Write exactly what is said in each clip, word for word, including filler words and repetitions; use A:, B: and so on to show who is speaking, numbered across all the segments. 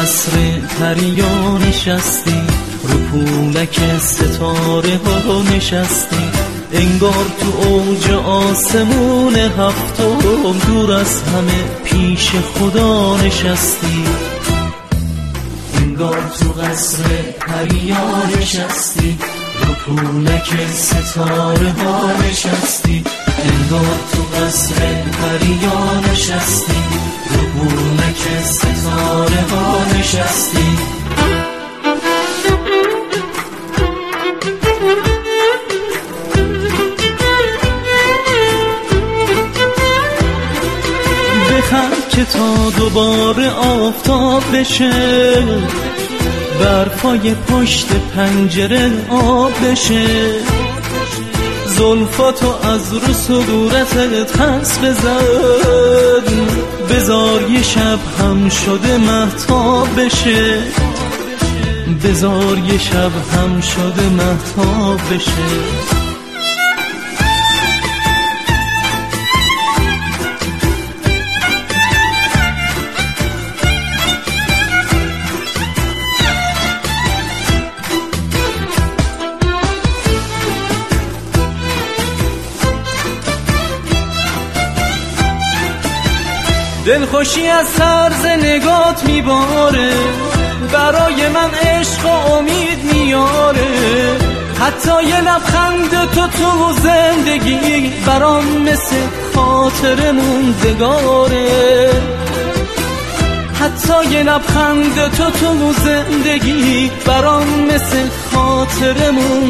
A: قصر پریا نشستی، رو پولک ستاره ها نشستی، انگار تو اوج آسمون هفتم دور از همه پیش خدا نشستی. انگار تو قصر پریا نشستی، رو پولک ستاره ها نشستی، انگار تو قصر پریا نشستی، رو پولک ستاره ها نشستی. بخند که تا دوباره آفتاب بشه، برفای پشت پنجره آب بشه، زلفاتو از رو صدورتت پس بزن، بذار یه شب هم شده مهتاب بشه، بذار یه شب هم شده مهتاب بشه. دلخوشی از طرز نگات میباره، برای من عشق و امید میاره، حتی یه لبخند تو تو زندگی برام مثل خاطر موندگاره، حتی یه لبخند تو تو زندگی برام مثل خاطر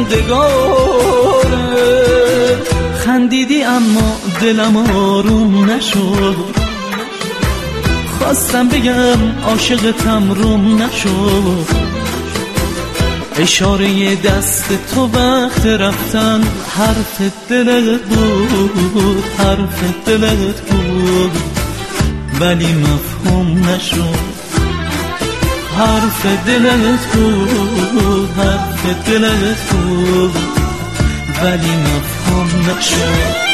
A: موندگاره. خندیدی اما دلم آروم نشد، خواستم بگم عاشقتم روم نشد، اشاره دست تو وقت رفتن حرف دلت بود، حرف دلت بود ولی مفهوم نشد، حرف دلت بود، حرف دلت بود ولی مفهوم نشد.